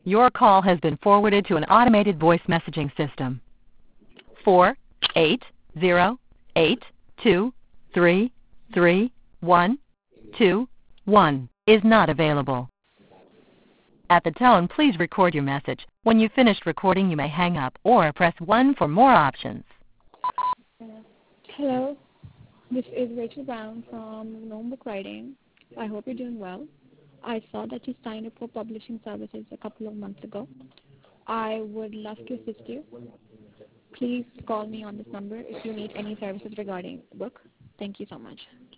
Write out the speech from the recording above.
Your call has been forwarded to an automated voice messaging system. 48082333121 is not available. At the tone, please record your message. When you've finished recording, you may hang up or press 1 for more options. Hello, this is Rachel Brown from Gnome Book Writing. I hope you're doing well. I saw that you signed up for publishing services a couple of months ago. I would love to assist you. Please call me on this number if you need any services regarding the book. Thank you so much.